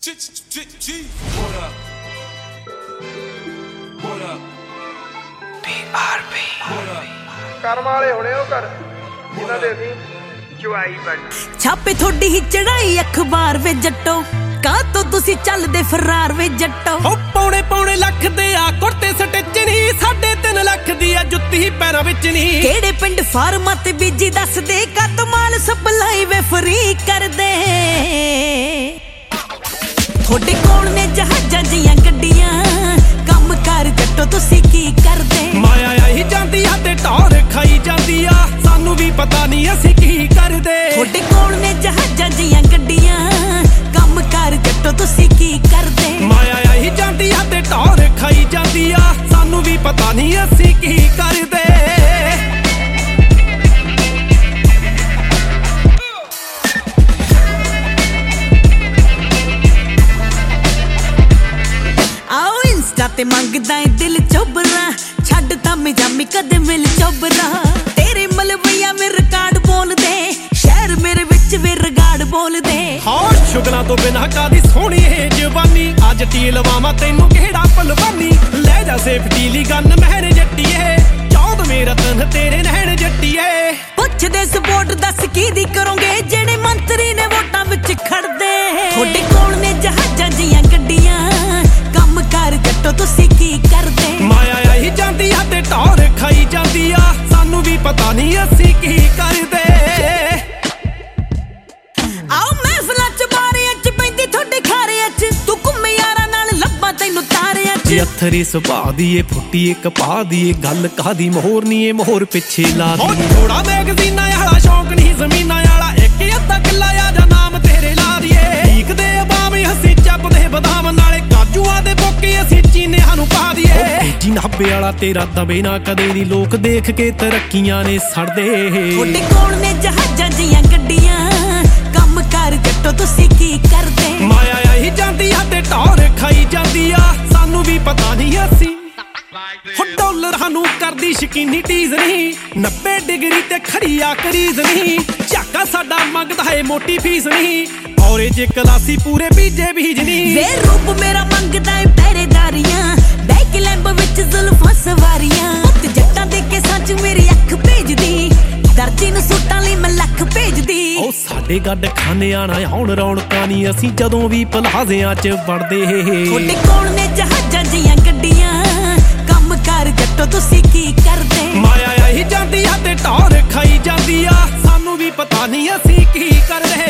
What up? What up? BRB. What up? ਕਰਮ ਵਾਲੇ ਹੋਣੇ ਉਹ ਕਰ ਜਿਨ੍ਹਾਂ ਦੇ ਅਸੀਂ ਚੁਆਈ ਬੈਠ ਛਾਪੇ ਥੋੜੀ ਹੀ ਚੜਾਈ ਅਖਬਾਰ ਵੇ ਜੱਟੋ ਕਾਹ ਤੋਂ ਤੁਸੀਂ ਚੱਲਦੇ ਫਰਾਰ ਵੇ ਜੱਟੋ ਹੋ ਪੌਣੇ ਲੱਖ ਦੇ ਆ ਕੁਰਤੇ ਸਟਿਚ ਨਹੀਂ 3.5 ਲੱਖ ਦੀ ਆ ਜੁੱਤੀ ਪੈਰਾਂ ਵਿੱਚ ਨਹੀਂ ਕਿਹੜੇ ਪਿੰਡ ਫਾਰਮਾਂ ਤੇ ਬੀਜੀ ਦੱਸਦੇ ਕੱਦ ਮਾਲ ਸਪਲਾਈ ਵੇ ਫਰੀ ਕਰਦੇ ਤੁਹਾਡੇ ਕੋਲ ਨੇ ਜਹਾਜ਼ਾਂ ਜੀਆਂ ਗੱਡੀਆਂ ਕੰਮ ਕਰ ਜੱਟੋ ਤੁਸੀਂ ਕੀ ਕਰਦੇ ਮਾਇਆ ਆਈ ਜਾਂਦੀ ਆ ਤੇ ਟੌਰ ਖਾਈ ਜਾਂਦੀ ਆ ਸਾਨੂੰ ਵੀ ਪਤਾ ਨਹੀਂ ਅਸੀਂ ਕੀ ਕਰਦੇ ਤੁਹਾਡੇ ਕੋਲ ਨੇ ਜਹਾਜ਼ਾਂ ਜੀਆਂ ਗੱਡੀਆਂ ਕੰਮ ਕਰ ਜੱਟੋ ਤੁਸੀਂ ਕੀ ਕਰਦੇ ਮਾਇਆ ਆਈ ਜਾਂਦੀ ਆ ਤੇ ਟੌਰ ਖਾਈ ਜਾਂਦੀ ਆ ਸਾਨੂੰ ਵੀ ਪਤਾ ਨਹੀਂ ਅਸੀਂ ਕੀ ਕਰਦੇ ਤੇ ਮੰਗਦਾ ਏ ਦਿਲ ਚੋਬਰਾ ਛੱਡ ਤਾਂ ਮੈਂ ਜਾਮੀ ਕਦੇ ਮਿਲ ਚੋਬਰਾ ਤੇਰੇ ਮਲਵਈਆ ਮੇ ਰਿਕਾਰਡ ਬੋਲਦੇ ਸ਼ਹਿਰ ਮੇਰੇ ਵਿੱਚ ਵੀ ਰਿਕਾਰਡ ਬੋਲਦੇ ਹਾਂ ਸ਼ੁਗਲਾਂ ਤੋਂ ਬਿਨਾਂ ਕਾਦੀ ਸੋਹਣੀ ਏ ਜਵਾਨੀ ਅੱਜ ਟੀ ਲਵਾਵਾਂ ਤੈਨੂੰ ਕਿਹੜਾ ਪਲਵਾਨੀ ਲੈ ਜਾ ਸੇਫਟੀ ਲਈ ਗਨ ਮਹਿਰ ਜੱਟੀਏ ਚੌਦ ਮੇਰਾ ਤਨ ਤੇਰੇ ਨਹਿਣ ਜੱਟੀਏ ਪੁੱਛਦੇ ਸਪੋਰਟ ਦੱਸ ਕੀ ਦੀ ਕਰੋਗੇ ਜਿਹੜੇ ਮੰਤਰੀ ਨੇ ਵੋਟਾਂ ਵਿੱਚ ਖੜਦੇ ਤੁਹਾਡੇ ਕੋਲ ਨੇ ਜਹਾਜ਼ਾਂ ਜੀਆਂ ਗੱਡੀਆਂ ਕੰਮ ਕਰ ਜੱਟੋ ਤੁਸੀਂ ਕੀ ਕਰਦੇ ਮਾਇਆ ਆਈ ਜਾਂਦੀ ਆ ਤੇ ਟੌਰ ਖਾਈ ਜਾਂਦੀ ਆ ਸਾਨੂੰ ਵੀ ਪਤਾ ਨਹੀਂ ਅਸੀਂ ਕੀ ਕਰਦੇ ਆਓ ਮਹਿਫਲਾਂ ਚ ਬਾਰਿਆਂ ਚ ਪੈਂਦੀ ਤੁਹਾਡੇ ਖਾਰਿਆਂ ਚ ਤੂੰ ਘੁੰਮੇ ਯਾਰਾਂ ਨਾਲ ਲੱਭਾਂ ਤੈਨੂੰ ਤਾਰਿਆਂ ਚ ਅਥਰੀ ਸੁਭਾਅ ਦੀ ਏ ਫੁੱਟੀ ਏ ਕਪਾਹ ਦੀ ਏ ਗੱਲ ਕਾਦੀ ਮੋਹਰ ਨੀ ਏ ਮੋਹਰ ਪਿੱਛੇ ਲਾ ਦੀ ਥੋੜਾ ਮੈਗਜ਼ੀਨਾਂ ਵਾਲਾ ਸ਼ੌਂਕ ਨਹੀਂ ਜ਼ਮੀਨਾਂ ਵਾਲਾ ਇੱਕ ਅੱਧਾ ਕਿੱਲਾ ਆ ਜਾਂ ਨਾਮ ਤੇਰੇ ਲਾ ਦੀਏ ਲੀਕਦੇ ਅਬਾਮ ਅਸੀਂ ਚੱਪਦੇ ਬਦਾਮ ਨਾਲੇ ਕਾਜੂਆਂ ਦੇ ਬੋਕੇ ਅਸੀਂ ਚੀਨਿਆਂ ਨੂੰ ਪਾ ਦੀਏ ਜੀ ਨਾਬੇ ਵਾਲਾ ਤੇਰਾ ਦਬੇ ਨਾ ਕਦੇ ਨੀ ਲੋਕ ਦੇਖ ਕੇ ਤਰੱਕੀਆਂ ਨੇ ਸੜਦੇ ਤੁਹਾਡੇ ਕੋਲ ਨੇ ਜਹਾਜ਼ਾਂ ਜੀਆਂ ਗੱਡੀਆਂ ਕੰਮ ਕਰ ਜੱਟੋ ਤੁਸੀਂ ਕੀ ਕਰਦੇ ਮਾਇਆ ਆਈ ਜਾਂਦੀ ਆ ਤੇ ਟੌਰ ਖਾਈ ਜਾਂਦੀ ਆ ਸਾਨੂੰ ਵੀ ਪਤਾ ਨਹੀਂ ਅਸੀਂ ਹੋ ਡਾਲਰਾਂ ਨੂੰ ਕਰਦੀ ਸ਼ਕੀਨੀ ਟੀਜ਼ ਨਹੀਂ 90 ਡਿਗਰੀ ਤੇ ਖੜੀ ਆ ਕਰੀਜ਼ ਨਹੀਂ ਝਾਕਾ ਸਾਡਾ ਮੰਗਦਾ ਏ ਮੋਟੀ ਫੀਸ ਨਹੀਂ ਔਰੇ ਜੇ ਕਲਾਸੀ ਪੂਰੇ ਬੀਜੇ ਬੀਜ ਨਹੀਂ ਵੇ ਰੂਪ ਮੇਰਾ ਮੰਗਦਾ ਏ ਪਹਿਰੇਦਾਰੀਆਂ ਬੈਕ ਲੈਂਬ ਵਿੱਚ ਜ਼ੁਲਫਾਂ ਸਵਾਰੀਆਂ ਉੱਤ ਜੱਟਾਂ ਦੇ ਕੇ ਸੱਚ ਮੇਰੀ ਅੱਖ ਭੇਜਦੀ ਦਰਜੀ ਨੂੰ ਸੂਟਾਂ ਲਈ ਮੈਂ ਲੱਖ ਭੇਜਦੀ ਉਹ ਸਾਡੇ ਗੱਡ ਖਾਨੇ ਆਣਾ ਹੁਣ ਰੌਣਕਾਂ ਨਹੀਂ ਅਸੀਂ ਜਦੋਂ ਵੀ ਪਲਾਜ਼ਿਆਂ 'ਚ ਵੜਦੇ ਤੁਹਾਡੇ ਕੋਲ ਨੇ ਜਹਾਜ਼ਾਂ ਜੀਆਂ ਗੱਡੀਆਂ ਕੰਮ ਕਰ ਜੱਟੋ ਤੁਸੀਂ ਕੀ ਕਰਦੇ ਮਾਇਆ ਆਈ ਜਾਂਦੀ ਆ ਤੇ ਟੌਰ ਖਾਈ ਜਾਂਦੀ ਆ ਸਾਨੂੰ ਵੀ ਪਤਾ ਨਹੀਂ ਅਸੀਂ ਕੀ ਕਰਦੇ